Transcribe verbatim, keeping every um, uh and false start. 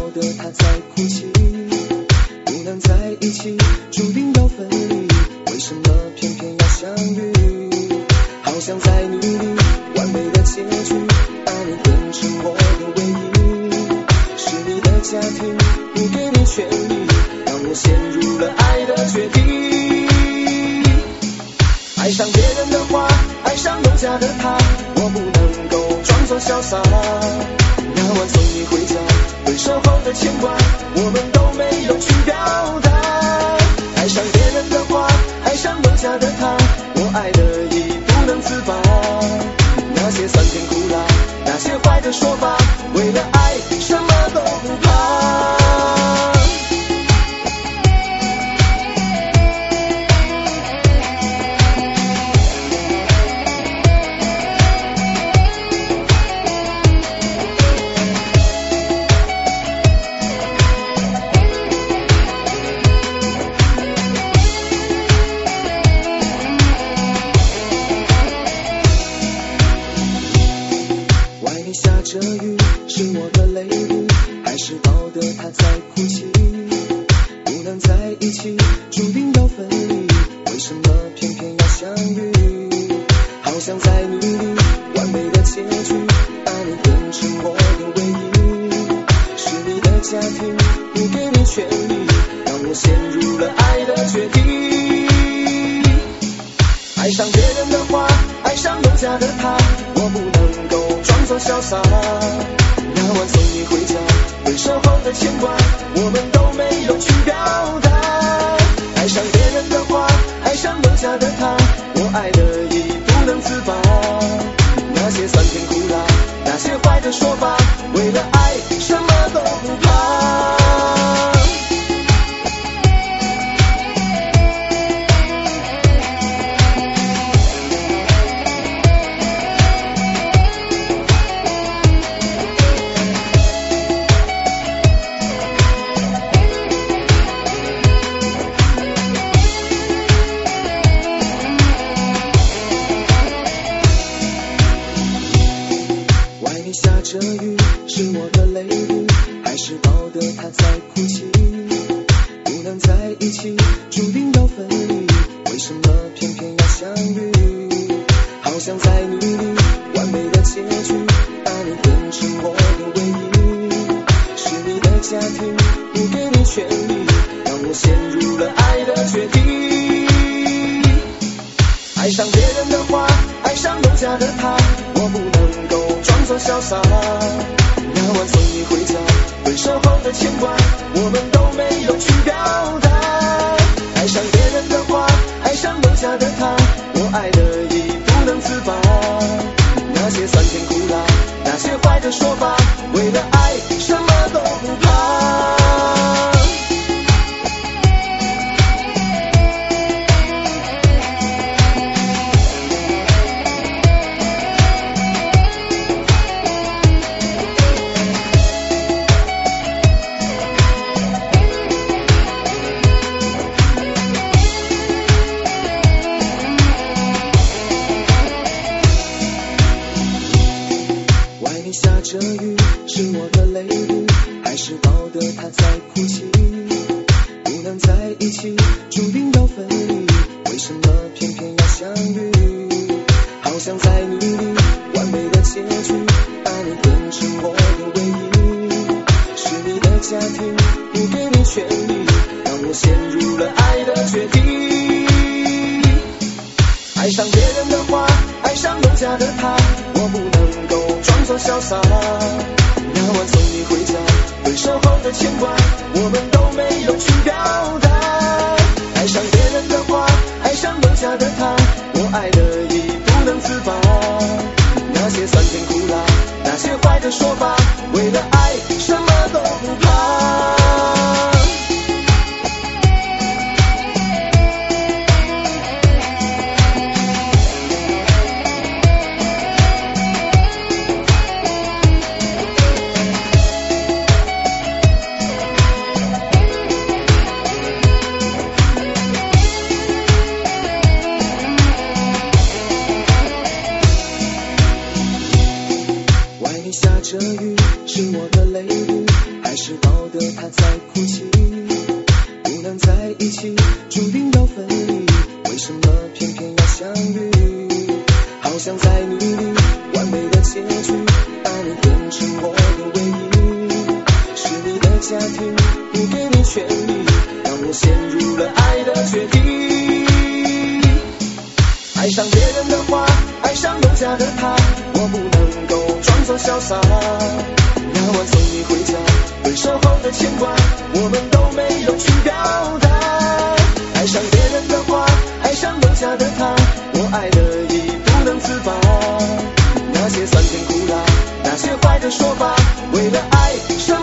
的他在哭泣，不能在一起，注定要分离，为什么偏偏要相遇？好想再努力，完美的结局，把你变成我的唯一，是你的家庭不给你权利，让我陷入了爱的绝地。爱上别人的话，爱上有家的他，我不能够装作潇洒，那晚送你回家，分手后的牵挂，我们都没有去表达。爱上别人的话，爱上有家的他，我爱得已不能自拔。那些酸甜苦辣，那些坏的说法，为了爱什么都不怕。下着雨，是我的泪滴，还是抱得他在哭泣？不能在一起，注定要分离，为什么偏偏要相遇？好想再努力，完美的结局，把你变成我的唯一，是你的家庭不给你权利，让我陷入了爱的绝地。爱上别人的话，爱上有家的他，我不能够装作潇洒，那晚送你回家，分手后的牵挂，我们都没有去表达。爱上别人的话，爱上有家的他，我爱得已不能自拔。那些酸甜苦辣，那些坏的说法，为了爱什么都不怕。下着雨，是我的泪滴，还是抱得他在哭泣？不能在一起，注定要分离，为什么偏偏要相遇？好想再努力，完美的结局，把你变成我的唯一，是你的家庭不给你权利，让我陷入了爱的绝地。爱上别人的话，爱上有家的他，我不能够装作潇洒，那晚送你回家，分手后的牵挂，我们都没有去表达。爱上别人的话，爱上有家的他，我爱得已不能自拔。那些酸甜苦辣，那些坏的说法，为了爱什么都不怕。下着雨，是我的泪滴，还是抱得他在哭泣？不能在一起，注定要分离，为什么偏偏要相遇？好想再努力，完美的结局，把你变成我的唯一，是你的家庭不给你权利，让我陷入了爱的绝地。爱上别人的话，爱上有家的他，我不能够装作潇洒，那晚送你回家，分手后的牵挂，我们都没有去表达。爱上别人的话，爱上有家的他，我爱得已不能自拔。那些酸甜苦辣，那些坏的说法，为了爱什么都不怕。 还是抱得他在哭泣，不能在一起，注定要分离，为什么偏偏要相遇？好想在你里完美的结局，把你变成我的唯一，是你的家庭不给你权利，让我陷入了爱的绝地。爱上别人的话，爱上有家的他，我不能够装作潇洒，那晚送你回家，分手后的牵挂我们都没有去表达。爱上别人的话，爱上有家的他，我爱得已不能自拔，那些酸甜苦辣，那些坏的说法，为了爱伤